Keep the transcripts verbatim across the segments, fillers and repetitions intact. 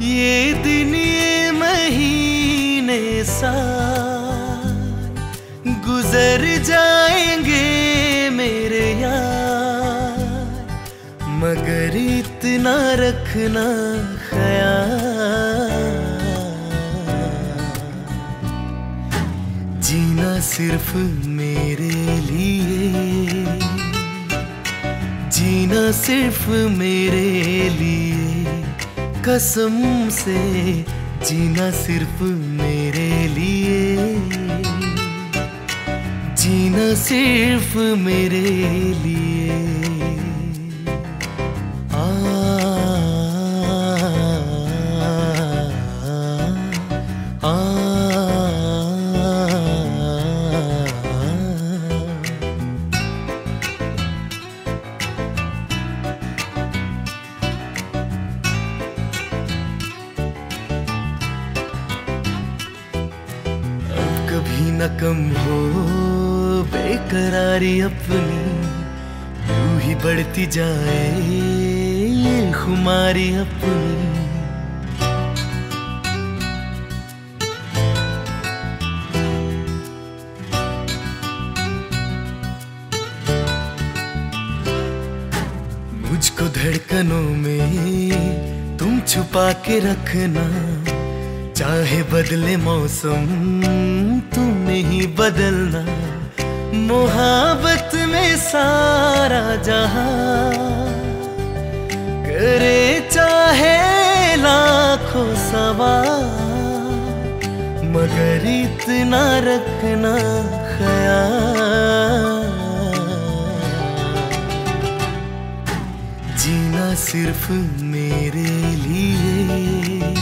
ये दिन ये महीने साल गुजर जाएंगे मेरे यार, मगर इतना रखना ख्याल, जीना सिर्फ मेरे लिए, जीना सिर्फ मेरे लिए, कसम से जीना सिर्फ मेरे लिए, जीना सिर्फ मेरे लिए। आ, आ, आ, कभी न कम हो बेकरारी अपनी, यूं ही बढ़ती जाए ये खुमारी अपनी। मुझको धड़कनों में तुम छुपा के रखना, चाहे बदले मौसम तुम्हें ही बदलना। मोहब्बत में सारा जहां करे चाहे लाखों सवाल, मगर इतना रखना ख्याल, जीना सिर्फ मेरे लिए,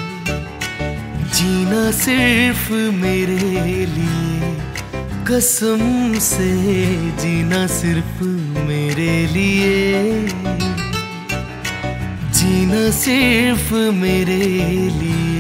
जीना सिर्फ मेरे लिए, कसम से जीना सिर्फ मेरे लिए, जीना सिर्फ मेरे लिए।